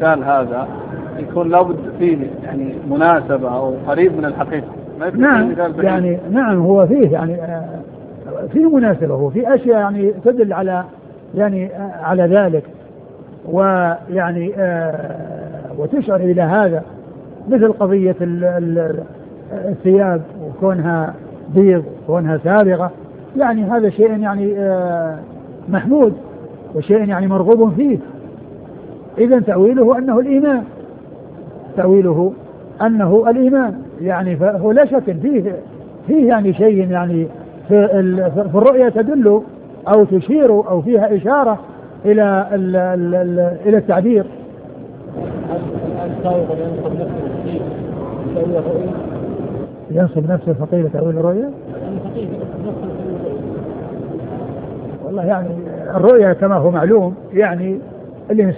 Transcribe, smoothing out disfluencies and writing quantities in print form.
المثال هذا يكون لابد فيه يعني مناسبة أو قريب من الحقيقة. نعم يعني نعم هو فيه يعني فيه مناسبة، وفي أشياء يعني تدل على يعني على ذلك، ويعني وتشعر إلى هذا، مثل قضية الثياب وكونها بيض وكونها سابغة، يعني هذا شيء يعني محمود وشيء يعني مرغوب فيه. إذن تأويله أنه الإيمان، تأويله أنه الإيمان، يعني فهو لا شك فيه يعني شيء يعني في الرؤية تدل أو تشير أو فيها إشارة إلى التعبير. ينصب نفسه الفقيه تأويل الرؤية. والله يعني الرؤية كما هو معلوم يعني اللي